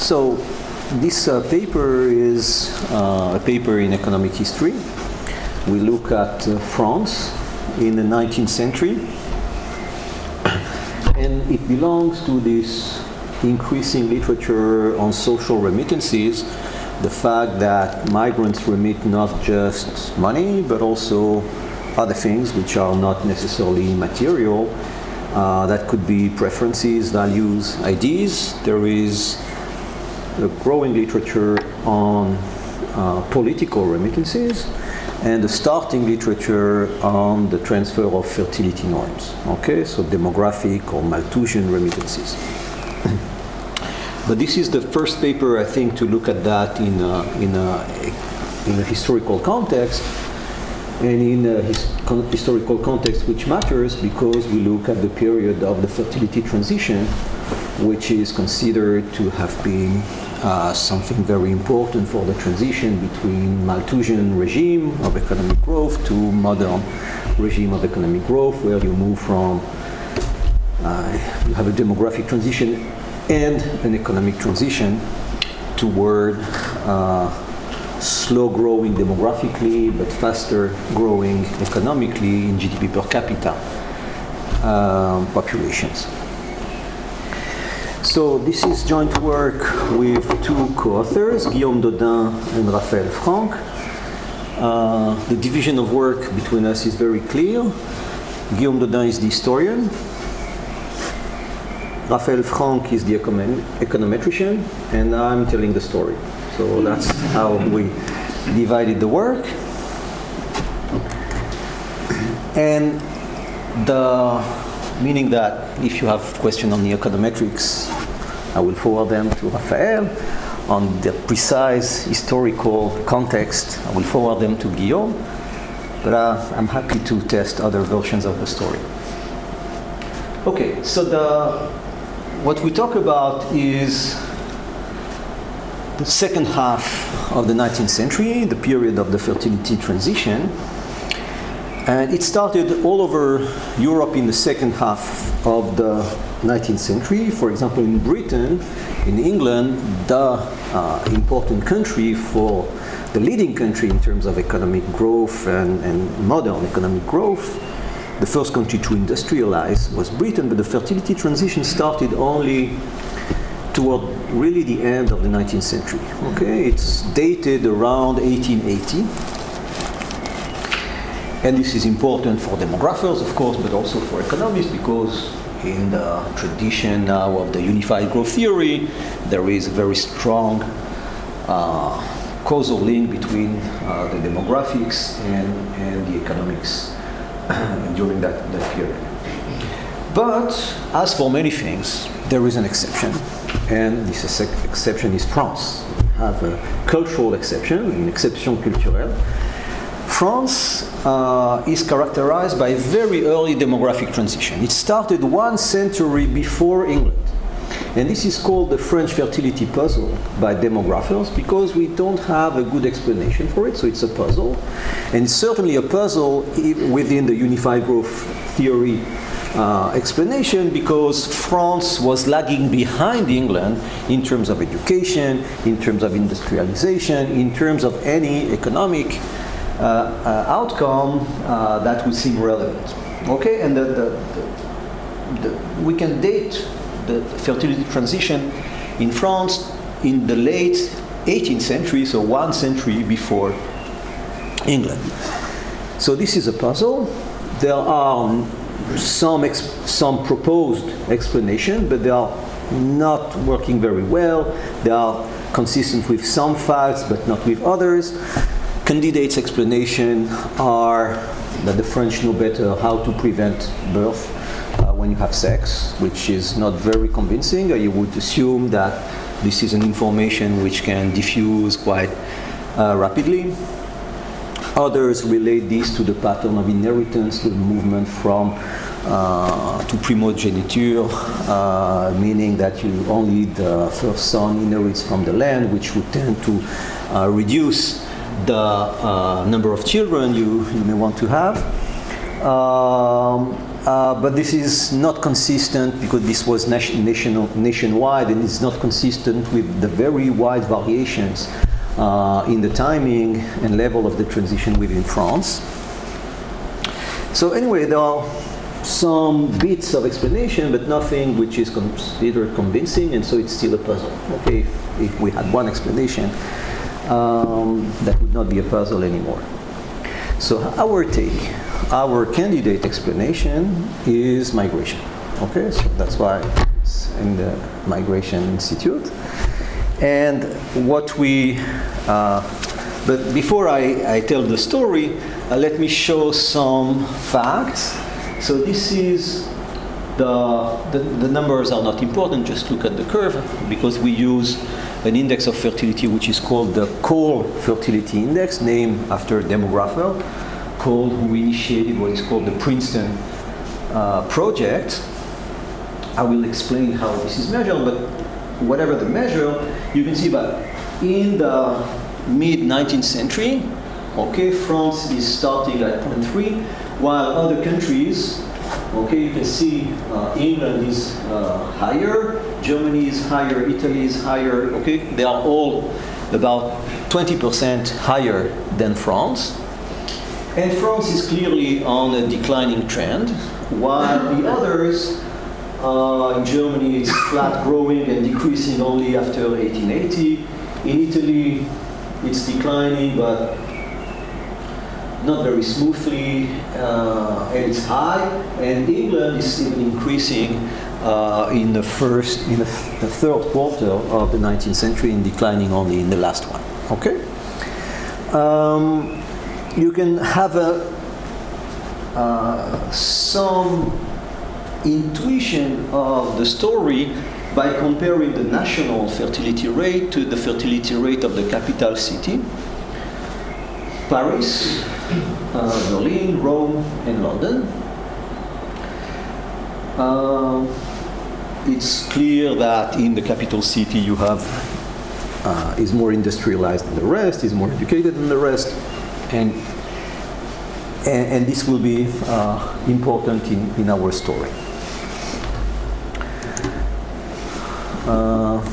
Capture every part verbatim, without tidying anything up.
So this uh, paper is uh, a paper in economic history. We look at uh, France in the nineteenth century, and it belongs to this increasing literature on social remittances, the fact that migrants remit not just money, but also other things which are not necessarily material. Uh, that could be preferences, values, ideas. There is a growing literature on uh, political remittances, and a starting literature on the transfer of fertility norms. Okay, so demographic or Malthusian remittances. But this is the first paper, I think, to look at that in a, in a, in a historical context, and in a his, con- historical context which matters because we look at the period of the fertility transition, which is considered to have been uh, something very important for the transition between Malthusian regime of economic growth to modern regime of economic growth, where you move from, uh, you have a demographic transition and an economic transition toward uh, slow growing demographically but faster growing economically in G D P per capita uh, populations. So this is joint work with two co-authors, Guillaume Dodin and Raphaël Franck. Uh, the division of work between us is very clear. Guillaume Dodin is the historian. Raphaël Franck is the econom- econometrician, and I'm telling the story. So that's how we divided the work. And the meaning that if you have questions on the econometrics, I will forward them to Raphaël. On the precise historical context, I will forward them to Guillaume. But uh, I'm happy to test other versions of the story. Okay, so the what we talk about is the second half of the nineteenth century, the period of the fertility transition. And it started all over Europe in the second half of the nineteenth century. For example, in Britain, in England, the uh, important country for the leading country in terms of economic growth and, and modern economic growth, the first country to industrialize was Britain, but the fertility transition started only toward really the end of the nineteenth century. Okay, it's dated around eighteen eighty. And this is important for demographers, of course, but also for economists, because in the tradition now of the unified growth theory, there is a very strong uh, causal link between uh, the demographics and, and the economics during that, that period. But as for many things, there is an exception, and this ex- exception is France. We have a cultural exception, an exception culturelle. France uh, is characterized by a very early demographic transition. It started one century before England. And this is called the French fertility puzzle by demographers because we don't have a good explanation for it, so it's a puzzle. And it's certainly a puzzle within the unified growth theory uh, explanation because France was lagging behind England in terms of education, in terms of industrialization, in terms of any economic Uh, uh, outcome uh, that would seem relevant. Okay, and the, the, the, the, we can date the fertility transition in France in the late eighteenth century, so one century before England. So this is a puzzle. There are some ex- some proposed explanation, but they are not working very well. They are consistent with some facts, but not with others. Candidates' explanation are that the French know better how to prevent birth uh, when you have sex, which is not very convincing. You would assume that this is an information which can diffuse quite uh, rapidly. Others relate this to the pattern of inheritance, to the movement from uh, to primogeniture, uh, meaning that you only the first son inherits from the land, which would tend to uh, reduce the uh, number of children you, you may want to have. Um, Uh, but this is not consistent because this was nation, national, nationwide, and it's not consistent with the very wide variations uh, in the timing and level of the transition within France. So anyway, there are some bits of explanation, but nothing which is considered convincing, and so it's still a puzzle. Okay, if, if we had one explanation, um, that would not be a puzzle anymore. So our take, our candidate explanation is migration. Okay, so that's why it's in the Migration Institute. And what we, uh, but before I, I tell the story, uh, let me show some facts. So this is, the, the, the numbers are not important, just look at the curve, because we use an index of fertility which is called the Cole Fertility Index, named after a demographer, Cole, who initiated what is called the Princeton uh, project. I will explain how this is measured, but whatever the measure, you can see that in the mid nineteenth century, okay, France is starting at zero point three, while other countries, okay, you can see uh, England is uh, higher, Germany is higher, Italy is higher, okay, they are all about twenty percent higher than France. And France is clearly on a declining trend, while the others, uh, in Germany, it's flat growing and decreasing only after eighteen eighty. In Italy, it's declining, but not very smoothly, uh, and it's high. And England is even increasing uh, in the first, in the, th- the third quarter of the nineteenth century, and declining only in the last one. Okay. Um, You can have a, uh, some intuition of the story by comparing the national fertility rate to the fertility rate of the capital city. Paris, uh, Berlin, Rome, and London. Uh, it's clear that in the capital city you have, uh, is more industrialized than the rest, is more educated than the rest. And, and, and this will be uh, important in, in our story. Uh,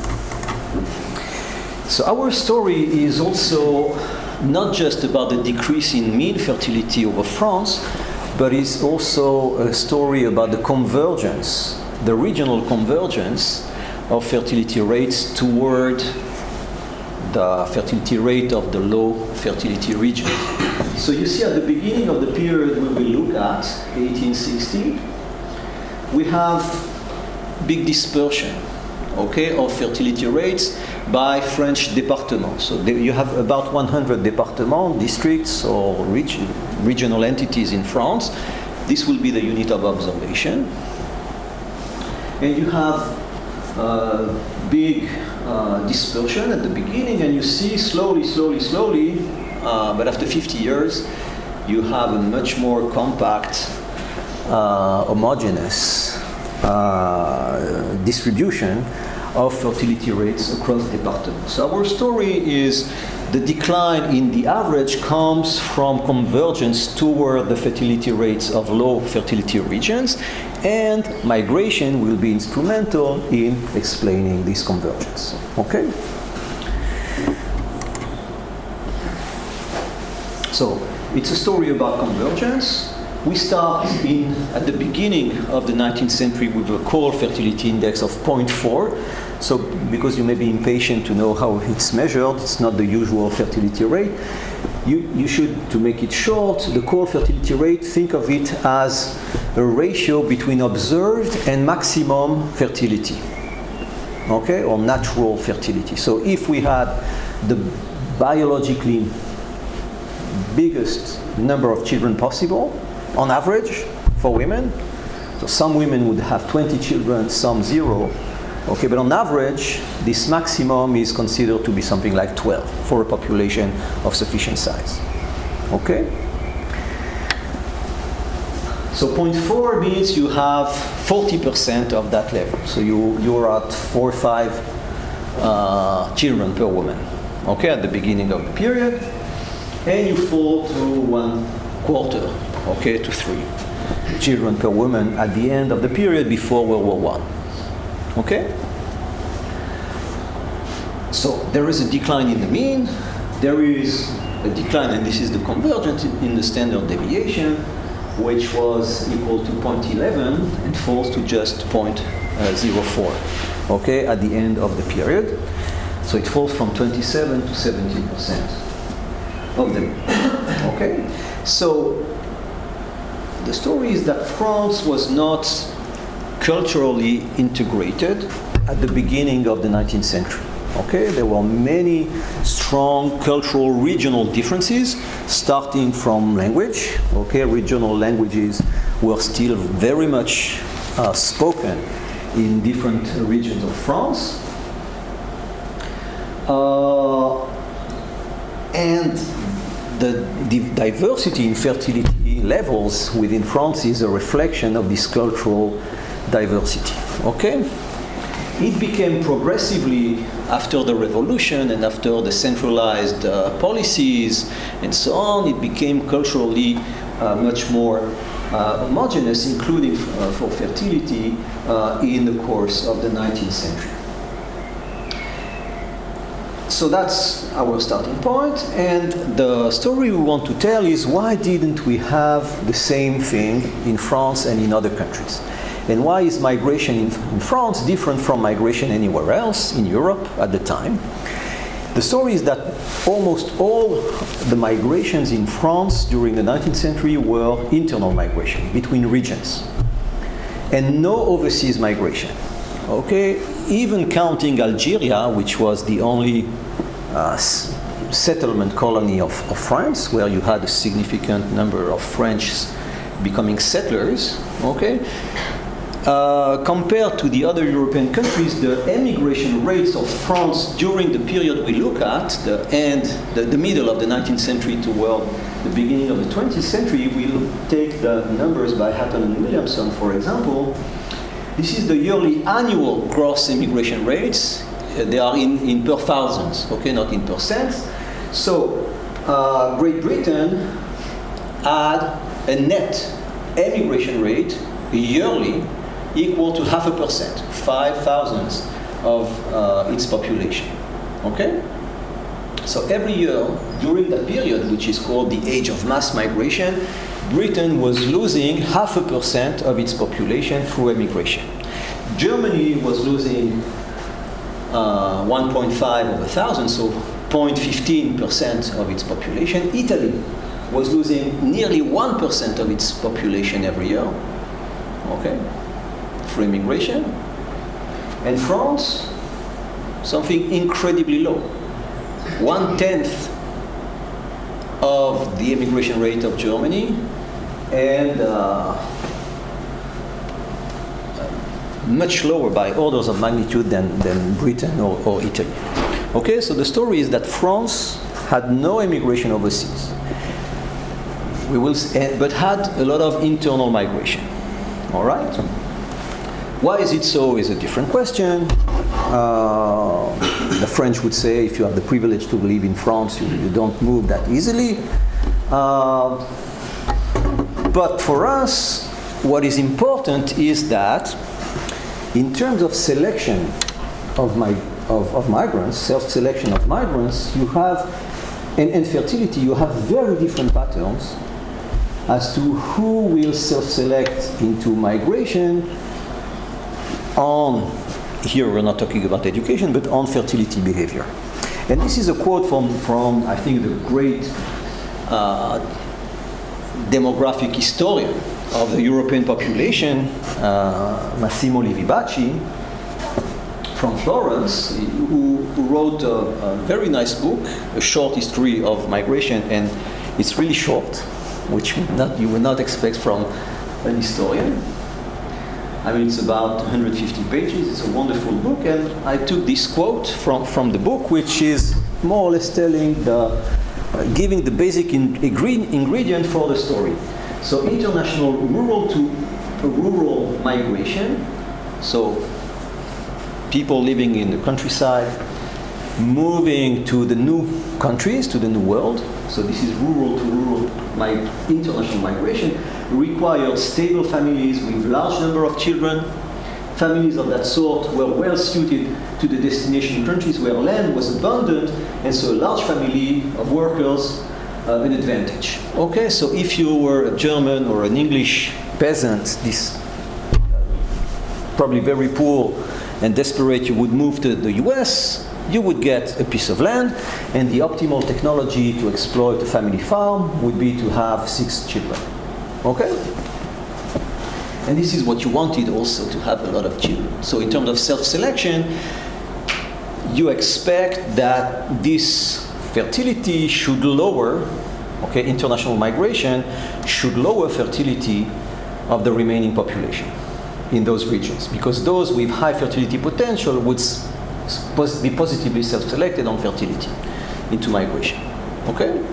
so our story is also not just about the decrease in mean fertility over France, but it's also a story about the convergence, the regional convergence of fertility rates toward the fertility rate of the low fertility region. So you see at the beginning of the period when we look at, eighteen sixty, we have big dispersion, okay, of fertility rates by French départements. So there you have about one hundred départements, districts, or reg- regional entities in France. This will be the unit of observation. And you have uh, big Uh, dispersion at the beginning, and you see slowly, slowly, slowly, uh, but after fifty years, you have a much more compact, uh, homogeneous uh, distribution of fertility rates across departments. So our story is the decline in the average comes from convergence toward the fertility rates of low fertility regions, and migration will be instrumental in explaining this convergence. Okay? So, it's a story about convergence. We start in at the beginning of the nineteenth century with a Cole fertility index of zero point four. So, because you may be impatient to know how it's measured, it's not the usual fertility rate. You, you should, to make it short, the Cole fertility rate, think of it as a ratio between observed and maximum fertility, okay, or natural fertility. So if we had the biologically biggest number of children possible, on average, for women, so some women would have twenty children, some zero, okay, but on average, this maximum is considered to be something like twelve for a population of sufficient size, okay? So zero point four means you have forty percent of that level. So you, you're at four or five uh, children per woman, okay, at the beginning of the period. And you fall to one quarter, okay, to three. children per woman at the end of the period before World War One. Okay? So there is a decline in the mean, there is a decline, and this is the convergence in the standard deviation, which was equal to zero point one one and falls to just zero point zero four, okay, at the end of the period. So it falls from twenty-seven to seventeen percent of them. Okay? So the story is that France was not culturally integrated at the beginning of the nineteenth century. Okay? There were many strong cultural regional differences, starting from language. Okay? Regional languages were still very much uh, spoken in different regions of France. Uh, and the di- diversity in fertility levels within France is a reflection of this cultural diversity. Okay? It became progressively, after the revolution and after the centralized uh, policies and so on, it became culturally uh, much more uh, homogeneous, including uh, for fertility uh, in the course of the nineteenth century. So that's our starting point, and the story we want to tell is why didn't we have the same thing in France and in other countries? And why is migration in, in France different from migration anywhere else in Europe at the time? The story is that almost all the migrations in France during the nineteenth century were internal migration between regions, and no overseas migration. Okay, even counting Algeria, which was the only uh, s- settlement colony of, of France, where you had a significant number of French becoming settlers, okay, uh, compared to the other European countries, the emigration rates of France during the period we look at, the end, the, the middle of the nineteenth century to well, the beginning of the twentieth century, we'll take the numbers by Hatton and Williamson, for example. This is the yearly annual gross immigration rates. Uh, they are in, in per thousands, okay, not in percents. So uh, Great Britain had a net emigration rate yearly equal to half a percent, five thousandths of uh, its population, okay? So every year during that period, which is called the age of mass migration, Britain was losing half a percent of its population through emigration. Germany was losing uh, one point five of a thousand, so zero point one five percent of its population. Italy was losing nearly one percent of its population every year, okay, through immigration. And France, something incredibly low. One-tenth of the immigration rate of Germany, and uh, much lower by orders of magnitude than, than Britain or, or Italy. Okay, so the story is that France had no immigration overseas, we will, but had a lot of internal migration. All right? Why is it so is a different question. Uh, the French would say if you have the privilege to live in France, you, you don't move that easily. Uh, but for us, what is important is that in terms of selection of, my, of, of migrants, self-selection of migrants, you have, and, and fertility, you have very different patterns as to who will self-select into migration on, here we're not talking about education, but on fertility behavior. And this is a quote from, from I think, the great uh, demographic historian of the European population, uh, Massimo Livi Bacci, from Florence, who, who wrote a, a very nice book, A Short History of Migration, and it's really short, which not, you would not expect from an historian. I mean, it's about one hundred fifty pages. It's a wonderful book, and I took this quote from, from the book, which is more or less telling the, uh, giving the basic in, ingredient for the story. So international rural to rural migration, so people living in the countryside moving to the new countries, to the new world. So this is rural to rural my international migration, required stable families with large number of children. Families of that sort were well suited to the destination countries where land was abundant, and so a large family of workers, uh, an advantage. Okay, so if you were a German or an English peasant, this probably very poor and desperate, you would move to the U S, you would get a piece of land, and the optimal technology to exploit a family farm would be to have six children. Okay? And this is what you wanted also, to have a lot of children. So in terms of self-selection, you expect that this fertility should lower, okay, international migration should lower fertility of the remaining population in those regions, because those with high fertility potential would be positively self-selected on fertility into migration. Okay?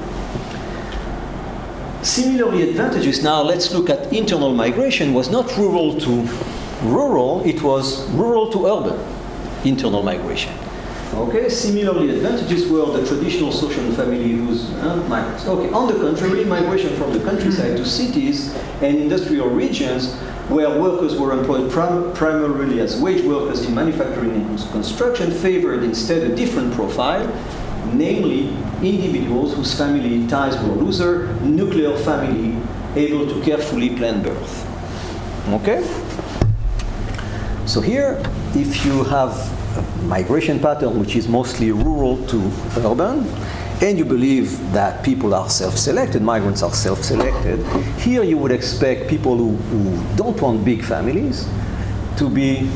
Similarly, advantages, now let's look at internal migration, was not rural to rural, it was rural to urban internal migration. Okay, similarly, advantages were the traditional social and family whose uh, migrants. Okay, on the contrary, migration from the countryside to cities and industrial regions where workers were employed prim primarily as wage workers in manufacturing and construction favored instead a different profile, namely individuals whose family ties were looser, nuclear family, able to carefully plan birth. Okay? So here, if you have a migration pattern which is mostly rural to urban, and you believe that people are self-selected, migrants are self-selected, here you would expect people who, who don't want big families to be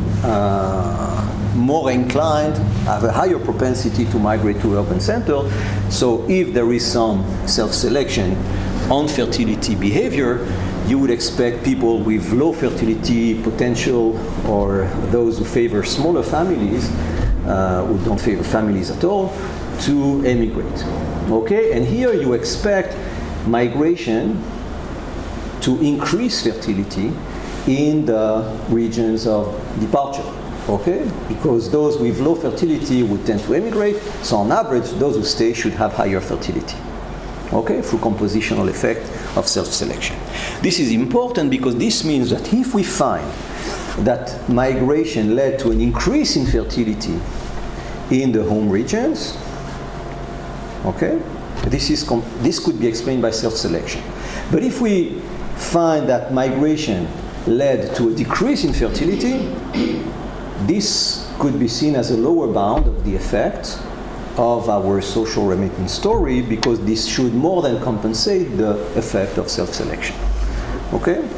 uh, more inclined, have a higher propensity to migrate to urban centers. So if there is some self-selection on fertility behavior, you would expect people with low fertility potential or those who favor smaller families, uh, who don't favor families at all, to emigrate. Okay, and here you expect migration to increase fertility in the regions of departure. Okay, because those with low fertility would tend to emigrate, so on average, those who stay should have higher fertility. Okay, through compositional effect of self-selection. This is important because this means that if we find that migration led to an increase in fertility in the home regions, okay, this is com this could be explained by self-selection. But if we find that migration led to a decrease in fertility, this could be seen as a lower bound of the effect of our social remittance story, because this should more than compensate the effect of self-selection. Okay?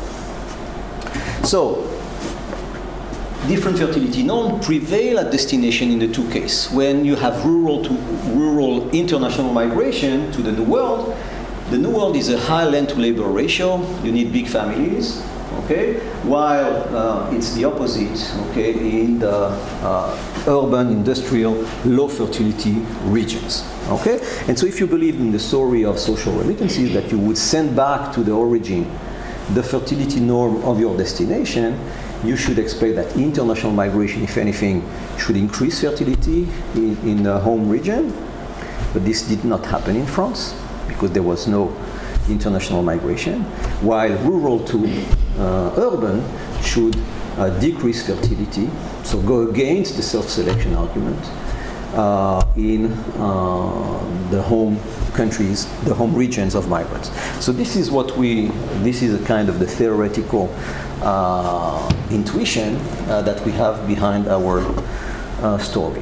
So, different fertility norms prevail at destination in the two cases. When you have rural to rural international migration to the New World, the New World is a high land to labor ratio. You need big families. Okay, while uh, it's the opposite, okay, in the uh, urban, industrial, low fertility regions. Okay, and so if you believe in the story of social remittances, that you would send back to the origin the fertility norm of your destination, you should expect that international migration, if anything, should increase fertility in, in the home region. But this did not happen in France because there was no international migration, while rural to uh, urban should uh, decrease fertility, so go against the self-selection argument uh, in uh, the home countries, the home regions of migrants. So this is what we, this is a kind of the theoretical uh, intuition uh, that we have behind our uh, story.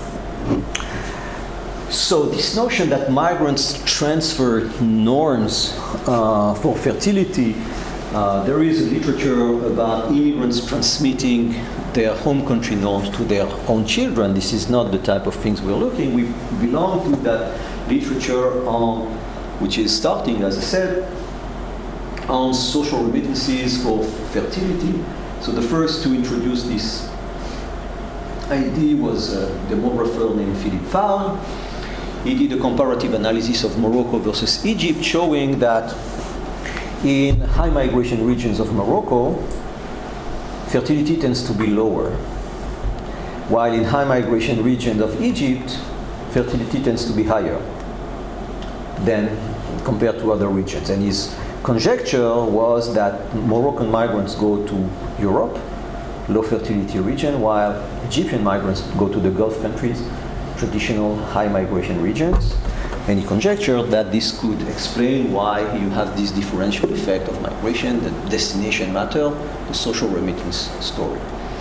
So this notion that migrants transfer norms uh, for fertility, uh, there is a literature about immigrants transmitting their home country norms to their own children. This is not the type of things we're looking. We belong to that literature on, which is starting, as I said, on social remittances for fertility. So the first to introduce this idea was a demographer named Philippe Farn. He did a comparative analysis of Morocco versus Egypt, showing that in high migration regions of Morocco, fertility tends to be lower. while in high migration regions of Egypt, fertility tends to be higher than compared to other regions. And his conjecture was that Moroccan migrants go to Europe, low fertility region, while Egyptian migrants go to the Gulf countries, traditional high migration regions. And he conjectured that this could explain why you have this differential effect of migration, the destination matter, the social remittance story.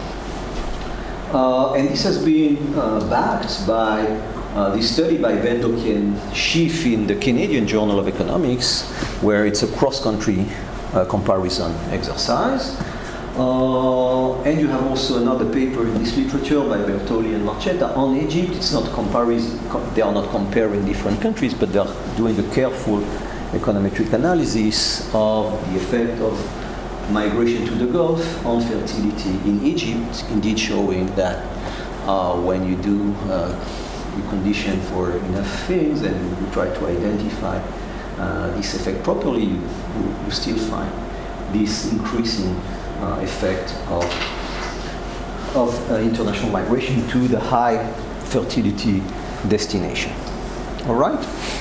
Uh, and this has been uh, backed by uh, this study by Vendoki and Schiff in the Canadian Journal of Economics, where it's a cross-country uh, comparison exercise. Uh, and you have also another paper in this literature by Bertoli and Marchetta on Egypt. It's not comparison, they are not comparing different countries, but they are doing a careful econometric analysis of the effect of migration to the Gulf on fertility in Egypt, indeed showing that uh, when you do uh, you condition for enough things and you try to identify uh, this effect properly, you, you, you still find this increasing Uh, effect of, of uh, international migration to the high fertility destination. All right?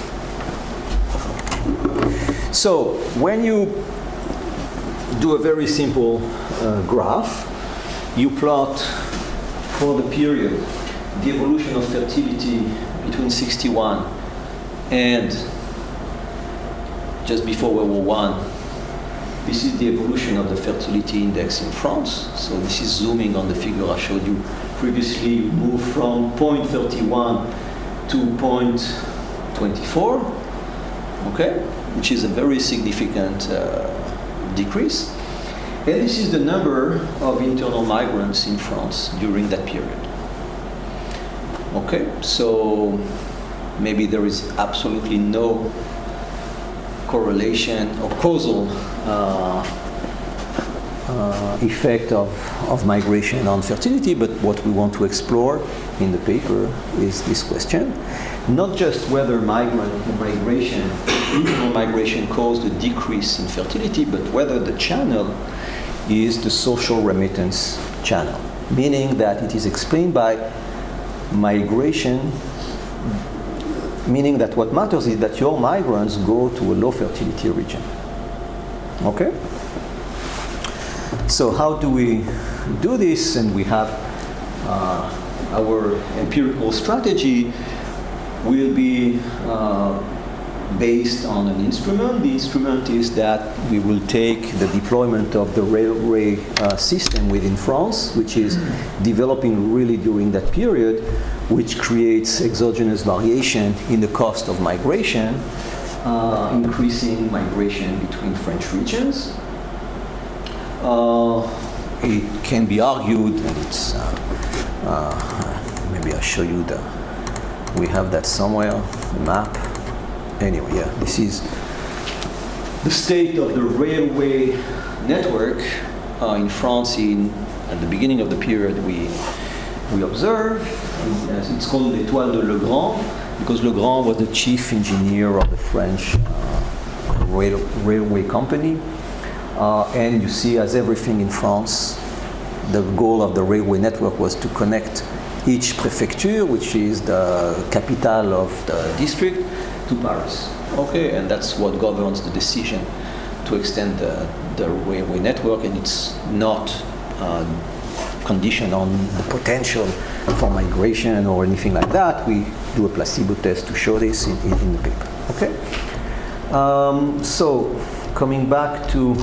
So when you do a very simple uh, graph, you plot for the period the evolution of fertility between sixty-one and just before World War One. This is the evolution of the fertility index in France. So this is zooming on the figure I showed you previously. You move from zero point three one to zero point two four, okay, which is a very significant uh, decrease. And this is the number of internal migrants in France during that period. Okay, so maybe there is absolutely no correlation or causal uh, uh, effect of, of migration on fertility, but what we want to explore in the paper is this question. Not just whether migrant migration, internal migration caused a decrease in fertility, but whether the channel is the social remittance channel, meaning that it is explained by migration, meaning that what matters is that your migrants go to a low fertility region. Okay? So how do we do this? And we have uh, our empirical strategy will be uh, based on an instrument. The instrument is that we will take the deployment of the railway uh, system within France, which is developing really during that period, which creates exogenous variation in the cost of migration, uh, increasing migration between French regions. Uh, it can be argued, and it's, uh, uh, maybe I'll show you the, we have that somewhere, map. Anyway, yeah, this is the state of the railway network uh, in France in, at the beginning of the period we we observe. It's called l'Étoile de Legrand because Legrand was the chief engineer of the French uh, rail, railway company. Uh, and you see, as everything in France, the goal of the railway network was to connect each prefecture, which is the capital of the district, to Paris. Okay, and that's what governs the decision to extend the, the railway network, and it's not uh, conditioned on the potential for migration or anything like that. We do a placebo test to show this in, in, in the paper. Okay. Um, so coming back to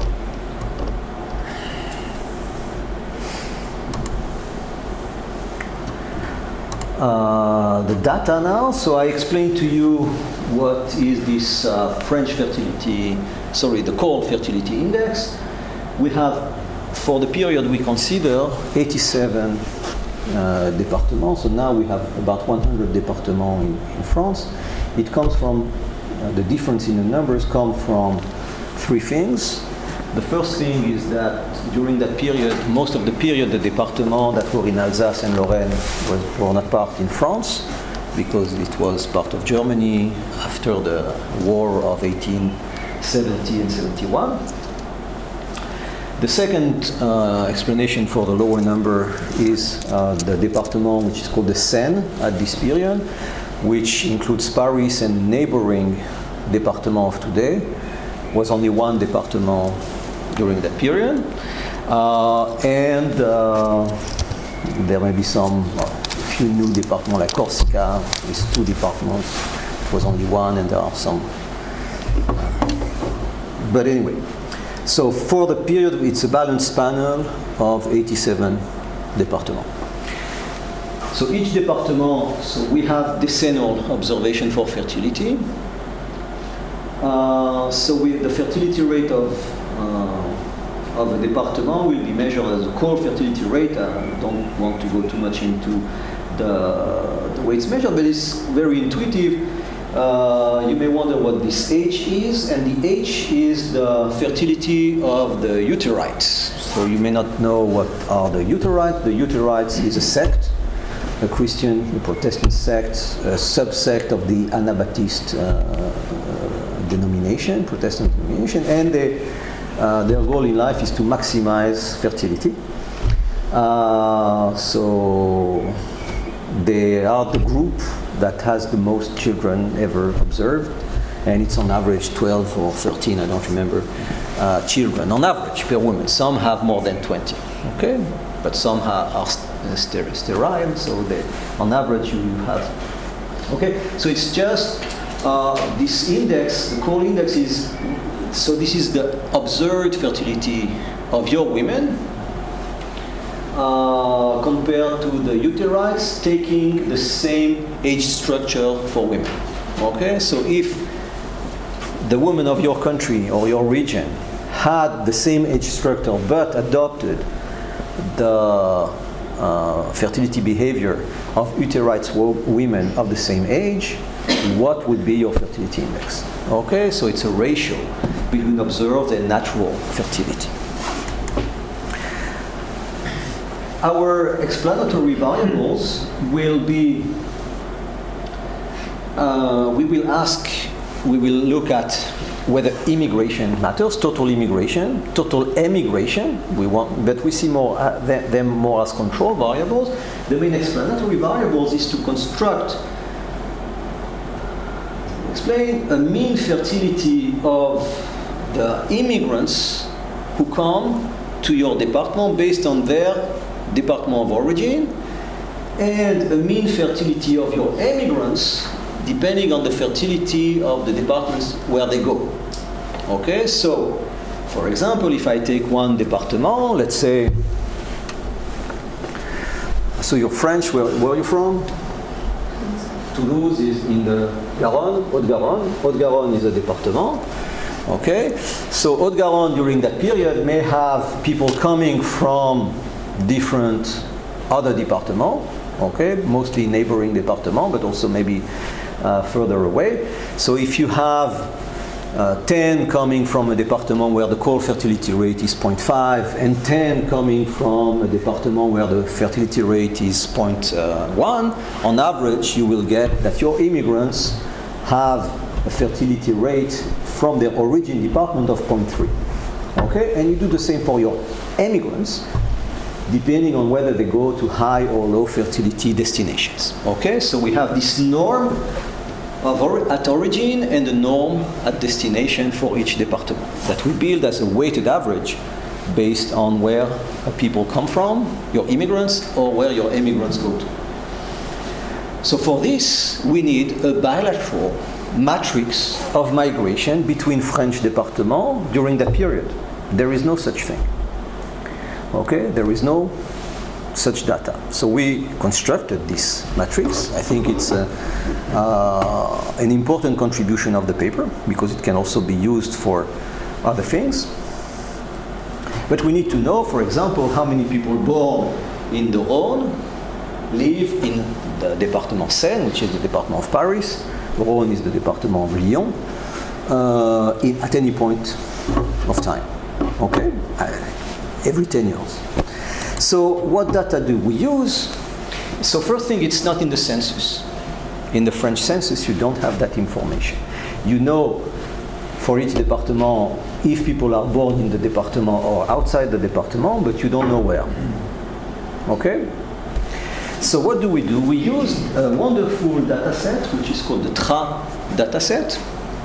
Uh, the data now. So I explained to you what is this uh, French fertility, sorry, the cold fertility index. We have, for the period we consider, eighty-seven uh, départements. So now we have about one hundred départements in, in France. It comes from, uh, the difference in the numbers come from three things. The first thing is that during that period, most of the period, the départements that were in Alsace and Lorraine were, were not part in France because it was part of Germany after the war of eighteen seventy and seventy-one. The second uh, explanation for the lower number is uh, the département, which is called the Seine at this period, which includes Paris and neighboring département of today. Was only one département during that period. Uh, and uh, there may be some, well, a few new départements like Corsica, with two départements. It was only one, and there are some. But anyway, so for the period, it's a balanced panel of eighty-seven départements. So each département, so we have decennial observation for fertility. Uh, so we, the fertility rate of uh, of the département will be measured as a core fertility rate. I don't want to go too much into the, the way it's measured, but it's very intuitive. Uh, you may wonder what this H is, and the H is the fertility of the Hutterites. So you may not know what are the Hutterites. The Hutterites is a sect, a Christian, a Protestant sect, a subsect of the Anabaptist uh, uh, denomination, Protestant denomination, and they, uh, their goal in life is to maximize fertility. Uh, so they are the group that has the most children ever observed, and it's on average twelve or thirteen, I don't remember, uh, children on average per woman. Some have more than twenty, okay? But some ha- are st- sterile, so they, on average you have, okay? So it's just uh, this index, the core index is, so this is the observed fertility of your women, Uh, compared to the Hutterites taking the same age structure for women. Okay, so if the women of your country or your region had the same age structure but adopted the uh, fertility behavior of Hutterites wo- women of the same age, what would be your fertility index? Okay, so it's a ratio between observed and natural fertility. Our explanatory variables will be, uh, we will ask, we will look at whether immigration matters, total immigration, total emigration, we want, but we see more uh, them, them more as control variables. The main explanatory variables is to construct, explain a mean fertility of the immigrants who come to your département based on their département of origin, and a mean fertility of your immigrants depending on the fertility of the departments where they go. Okay, so for example, if I take one département, let's say, so you're French, where, where are you from? Toulouse is in the Garonne, Haute-Garonne. Haute-Garonne is a département. Okay, so Haute-Garonne during that period may have people coming from different other départements, okay, mostly neighboring départements, but also maybe uh, further away. So if you have uh, ten coming from a département where the core fertility rate is zero point five, and ten coming from a département where the fertility rate is zero point one, on average you will get that your immigrants have a fertility rate from their origin department of zero point three. Okay, and you do the same for your immigrants, depending on whether they go to high or low fertility destinations. Okay, so we have this norm of or- at origin and the norm at destination for each département that we build as a weighted average based on where people come from, your immigrants, or where your immigrants go to. So for this, we need a bilateral matrix of migration between French départements during that period. There is no such thing. Okay, there is no such data. So we constructed this matrix. I think it's a, uh, an important contribution of the paper because it can also be used for other things. But we need to know, for example, how many people born in the Rhône live in the département Seine, which is the département of Paris. Rhône is the département of Lyon, uh, in, at any point of time. Okay? Uh, every ten years. So what data do we use? So first thing, it's not in the census. In the French census, you don't have that information. You know for each department if people are born in the department or outside the department, but you don't know where. Okay? So what do we do? We use a wonderful data set, which is called the T R A data set,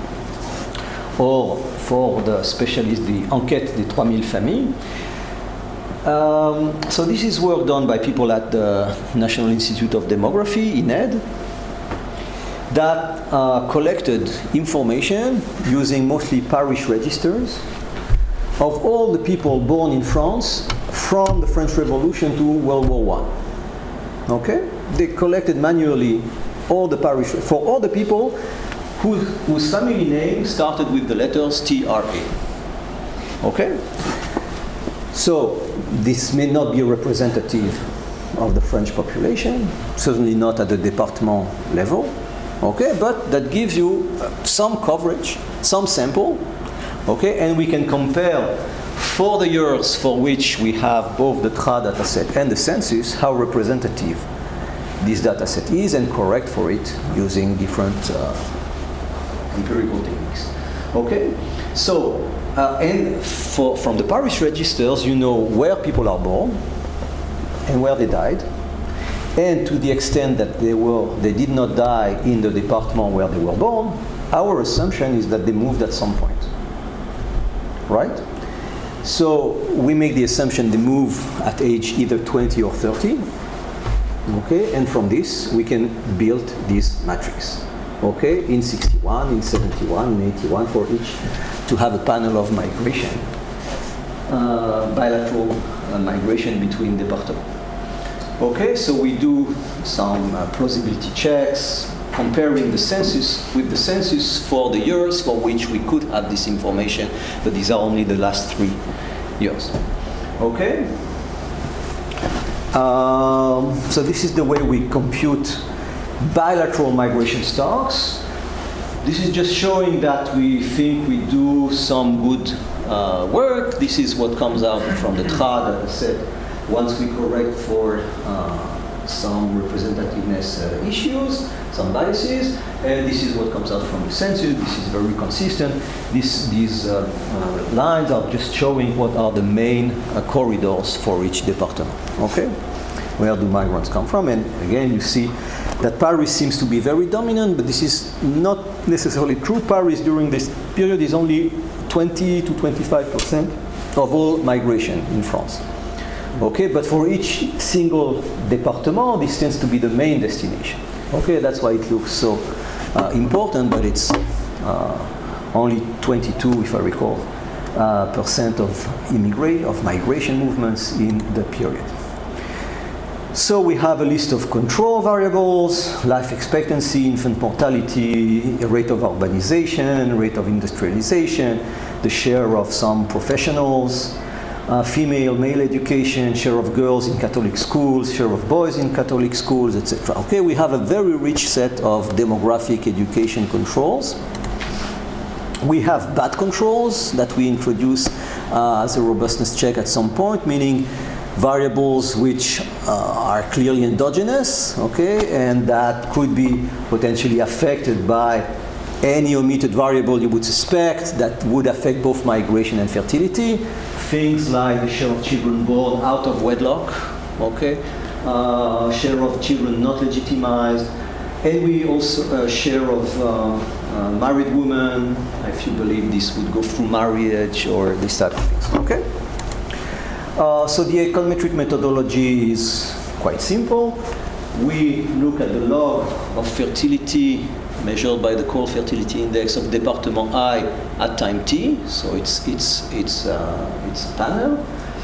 or for the specialists, the Enquête des trois mille familles. Um, so this is work done by people at the National Institute of Demography, I N E D, that uh, collected information using mostly parish registers of all the people born in France from the French Revolution to World War One. Okay? They collected manually all the parish, for all the people who, whose family name started with the letters T R A. Okay? So, this may not be representative of the French population, certainly not at the department level, okay? But that gives you some coverage, some sample, okay? And we can compare for the years for which we have both the T R A dataset and the census, how representative this dataset is, and correct for it using different uh, empirical techniques. Okay? So, uh, and for, from the parish registers, you know where people are born and where they died. And to the extent that they were, they did not die in the department where they were born, our assumption is that they moved at some point. Right? So we make the assumption they move at age either twenty or thirty. Okay? And from this, we can build this matrix. Okay, in sixty-one, in seventy-one, in eighty-one, for each, to have a panel of migration, uh, bilateral uh, migration between departments. Okay, so we do some uh, plausibility checks, comparing the census with the census for the years for which we could have this information, but these are only the last three years. Okay? Um, so this is the way we compute bilateral migration stocks. This is just showing that we think we do some good uh, work. This is what comes out from the T R A data set once we correct for uh, some representativeness uh, issues, some biases, and this is what comes out from the census. This is very consistent. This, these uh, uh, lines are just showing what are the main uh, corridors for each department. Okay? Where do migrants come from? And again, you see that Paris seems to be very dominant, but this is not necessarily true. Paris during this period is only twenty to twenty-five percent of all migration in France. Okay, but for each single département, this tends to be the main destination. Okay, that's why it looks so uh, important, but it's uh, only twenty-two, if I recall, uh, percent of immigrate of migration movements in the period. So we have a list of control variables: life expectancy, infant mortality, rate of urbanization, rate of industrialization, the share of some professionals, uh, female, male education, share of girls in Catholic schools, share of boys in Catholic schools, et cetera. Okay, we have a very rich set of demographic education controls. We have bad controls that we introduce uh, as a robustness check at some point, meaning variables which uh, are clearly endogenous, okay, and that could be potentially affected by any omitted variable you would suspect that would affect both migration and fertility. Things like the share of children born out of wedlock, okay, uh, share of children not legitimized, and we also uh, share of uh, uh, married women, if you believe this would go through marriage or this type of things, okay. Uh, so the econometric methodology is quite simple. We look at the log of fertility measured by the core fertility index of department I at time t. So it's it's it's uh, it's a panel.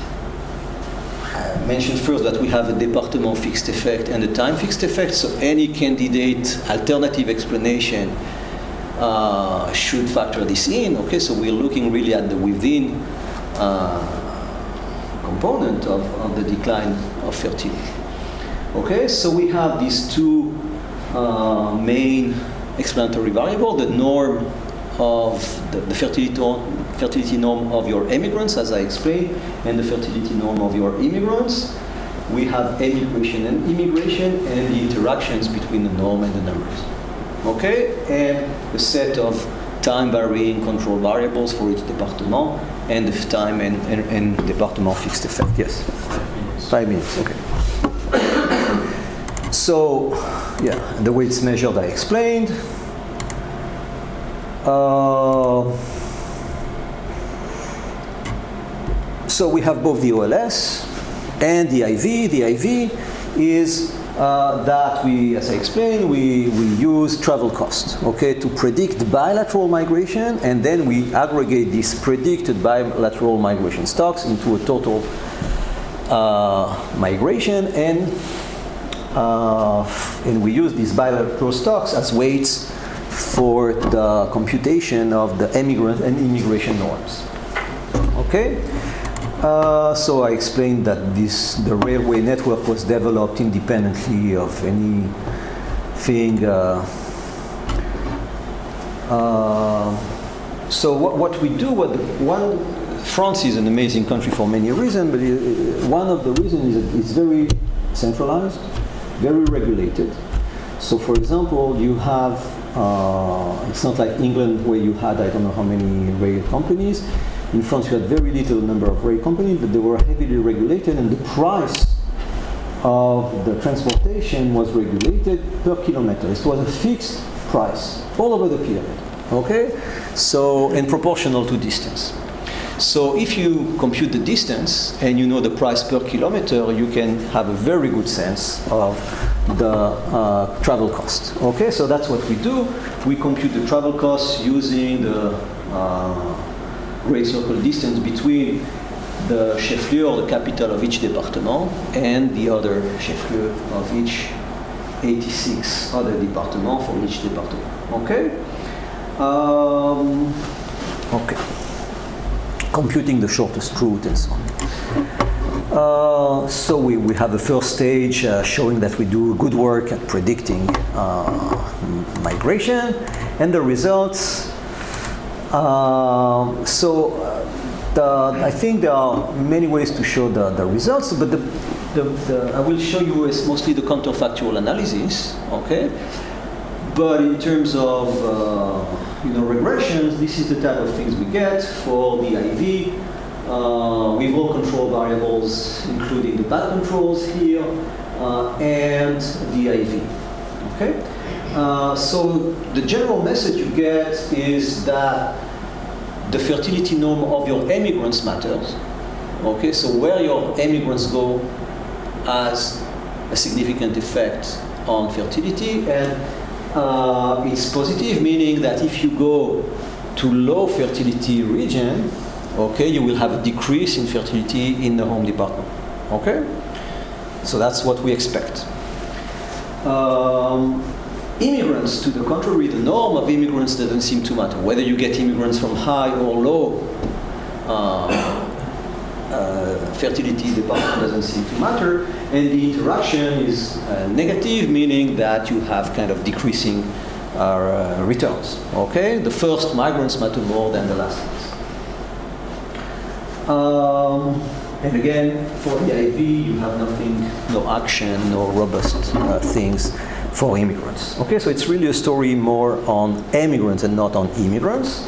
I mentioned first that we have a department fixed effect and a time fixed effect. So any candidate alternative explanation uh, should factor this in. Okay, so we're looking really at the within Uh, component of, of the decline of fertility. Okay, so we have these two uh, main explanatory variables: the norm of the, the fertility, fertility norm of your immigrants, as I explained, and the fertility norm of your immigrants. We have emigration and immigration, and the interactions between the norm and the numbers. Okay, and a set of time-varying control variables for each département, and the time and, and, and département fixed effect. Yes? Five minutes, okay. So, yeah, the way it's measured I explained. Uh, so we have both the O L S and the I V. The I V is uh, that we, as I explained, we, we use travel cost, okay, to predict bilateral migration, and then we aggregate these predicted bilateral migration stocks into a total uh, migration, and uh, and we use these bilateral stocks as weights for the computation of the immigrant and immigration norms. Okay. Uh, so I explained that this the railway network was developed independently of anything. Uh, uh, so what, what we do, what the, one, France is an amazing country for many reasons, but it, one of the reasons is that it's very centralized, very regulated. So for example, you have, uh, it's not like England where you had, I don't know how many rail companies. In France, you had very little number of rail companies, but they were heavily regulated, and the price of the transportation was regulated per kilometer. It was a fixed price all over the pyramid, okay? So, and proportional to distance. So if you compute the distance and you know the price per kilometer, you can have a very good sense of the uh, travel cost, okay? So that's what we do. We compute the travel costs using the uh, great circle distance between the chef-lieu or the capital of each département and the other chef-lieu of each eighty-six other départements for each département. Okay? Um, okay. Computing the shortest route and so on. Uh, so we, we have the first stage uh, showing that we do good work at predicting uh, migration, and the results. Uh, so uh, the, I think there are many ways to show the, the results, but the, the, the, I will show you is mostly the counterfactual analysis, okay? But in terms of uh, you know, regressions, this is the type of things we get for the I V. Uh, with all control variables, including the bad controls here, uh, and the I V, okay? Uh, so the general message you get is that the fertility norm of your emigrants matters. Okay, so where your emigrants go has a significant effect on fertility, and uh, it's positive, meaning that if you go to low fertility region, okay, you will have a decrease in fertility in the home department. Okay, so that's what we expect. Um, Immigrants, to the contrary, the norm of immigrants doesn't seem to matter. Whether you get immigrants from high or low uh, uh, fertility department doesn't seem to matter. And the interaction is uh, negative, meaning that you have kind of decreasing uh, returns. Okay? The first migrants matter more than the last ones. Um, and again, for the I V, you have nothing, no action, no robust uh, things for immigrants. Okay, so it's really a story more on immigrants and not on immigrants.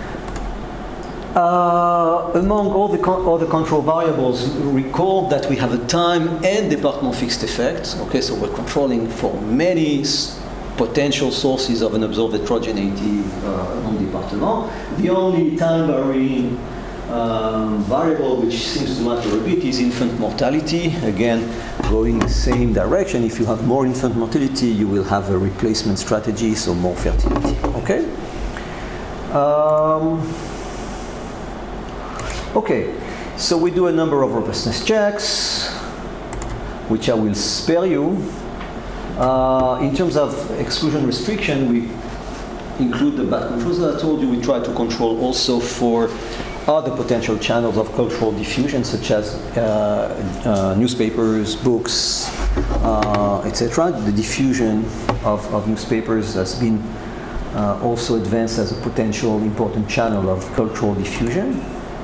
Uh, among all the, con all the control variables, recall that we have a time and département fixed effect. Okay, so we're controlling for many potential sources of an observed heterogeneity uh, on département. The only time varying Um, variable which seems to matter a bit is infant mortality. Again, going the same direction. If you have more infant mortality, you will have a replacement strategy, so more fertility. Okay? Um, okay, so we do a number of robustness checks, which I will spare you. Uh, in terms of exclusion restriction, we include the bad controls that I told you. We try to control also for other potential channels of cultural diffusion, such as uh, uh, newspapers, books, uh, et cetera. The diffusion of, of newspapers has been uh, also advanced as a potential important channel of cultural diffusion.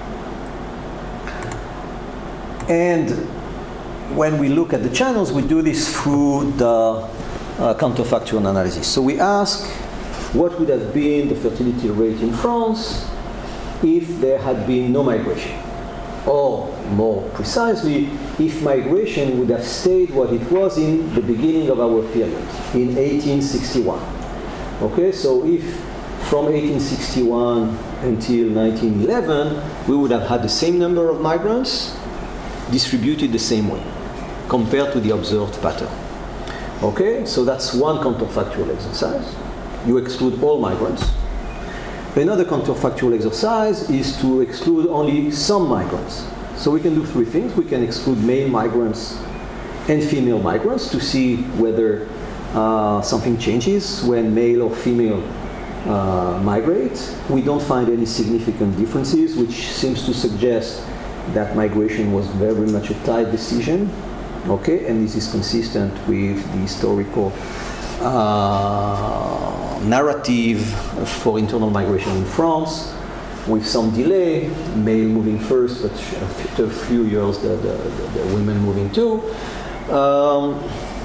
And when we look at the channels, we do this through the uh, counterfactual analysis. So we ask what would have been the fertility rate in France if there had been no migration? Or more precisely, if migration would have stayed what it was in the beginning of our period, in eighteen sixty-one. Okay, so if from eighteen sixty-one until nineteen eleven, we would have had the same number of migrants distributed the same way compared to the observed pattern. Okay, so that's one counterfactual exercise. You exclude all migrants. Another counterfactual exercise is to exclude only some migrants. So we can do three things. We can exclude male migrants and female migrants to see whether uh, something changes when male or female uh, migrate. We don't find any significant differences, which seems to suggest that migration was very much a tight decision. Okay, and this is consistent with the historical uh, narrative for internal migration in France, with some delay, male moving first, but after a few years the, the, the, the women moving too. Um,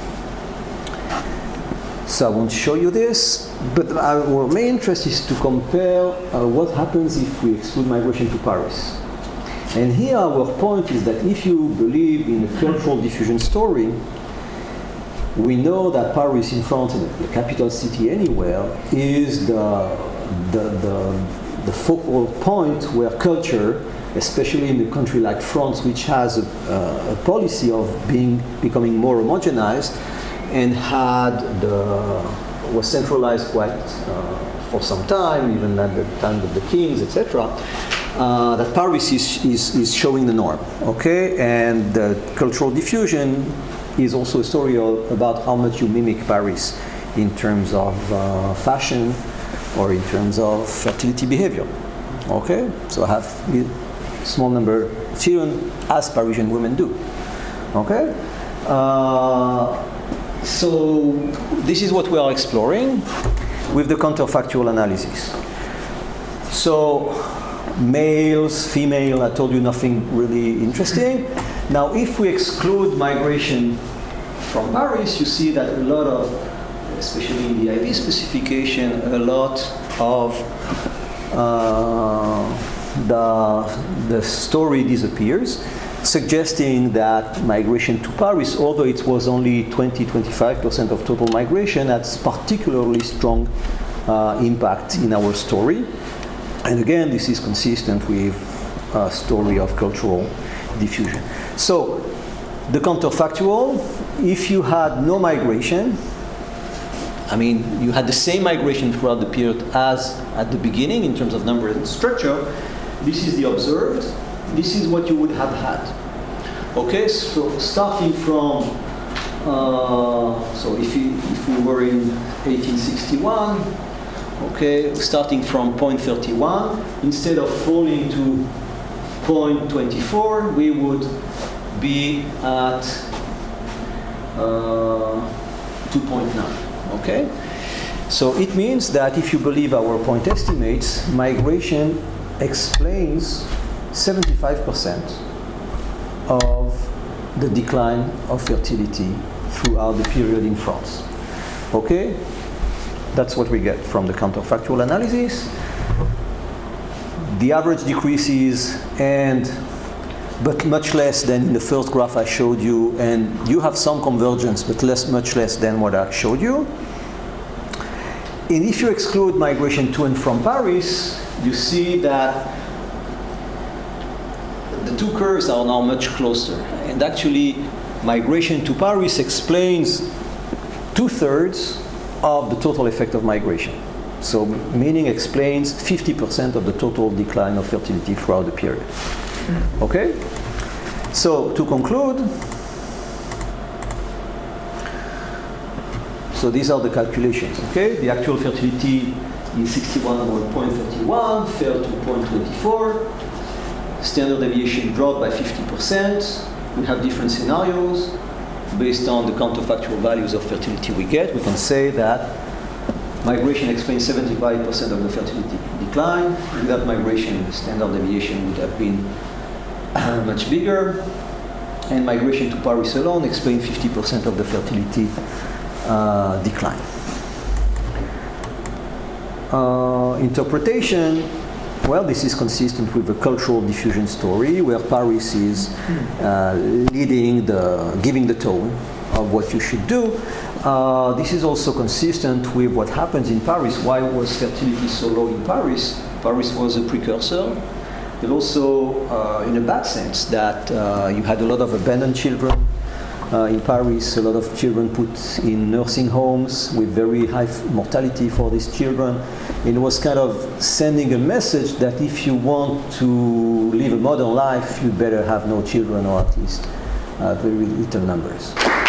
so I won't show you this, but our main interest is to compare uh, what happens if we exclude migration to Paris. And here our point is that if you believe in a cultural diffusion story, we know that Paris in France, the capital city anywhere, is the, the, the, the focal point where culture, especially in a country like France, which has a, uh, a policy of being becoming more homogenized, and had the, was centralized quite uh, for some time, even at the time of the kings, et cetera. Uh, that Paris is, is, is showing the norm, okay? And the cultural diffusion is also a story of, about how much you mimic Paris in terms of uh, fashion or in terms of fertility behavior, okay? So I have a small number of children, as Parisian women do, okay? Uh, so this is what we are exploring with the counterfactual analysis. So males, female, I told you nothing really interesting. Now, if we exclude migration from Paris, you see that a lot of, especially in the I V specification, a lot of uh, the, the story disappears, suggesting that migration to Paris, although it was only twenty to twenty-five percent of total migration, has particularly strong uh, impact in our story. And again, this is consistent with a story of cultural diffusion. So, the counterfactual, if you had no migration, I mean, you had the same migration throughout the period as at the beginning in terms of number and structure, this is the observed, this is what you would have had. Okay, so starting from, uh, so if, you, if we were in eighteen sixty-one, okay, starting from point thirty-one, instead of falling to point twenty-four, we would be at uh, two point nine, okay? So it means that if you believe our point estimates, migration explains seventy-five percent of the decline of fertility throughout the period in France, okay? That's what we get from the counterfactual analysis. The average decreases, and but much less than in the first graph I showed you, and you have some convergence, but less, much less than what I showed you. And if you exclude migration to and from Paris, you see that the two curves are now much closer. And actually, migration to Paris explains two-thirds of the total effect of migration. So meaning explains fifty percent of the total decline of fertility throughout the period. Okay? So to conclude, so these are the calculations, okay? The actual fertility in sixty-one over point three one fell to zero point two four. Standard deviation dropped by fifty percent. We have different scenarios. Based on the counterfactual values of fertility we get, we can say that migration explains seventy-five percent of the fertility decline. Without migration, the standard deviation would have been much bigger. And migration to Paris alone explains fifty percent of the fertility uh, decline. uh, interpretation, well, this is consistent with the cultural diffusion story, where Paris is uh, leading the, giving the tone of what you should do. Uh, this is also consistent with what happens in Paris. Why was fertility so low in Paris? Paris was a precursor, but also uh, in a bad sense, that uh, you had a lot of abandoned children. Uh, in Paris, a lot of children put in nursing homes with very high f- mortality for these children. It was kind of sending a message that if you want to live a modern life, you better have no children, or at least uh, very little numbers.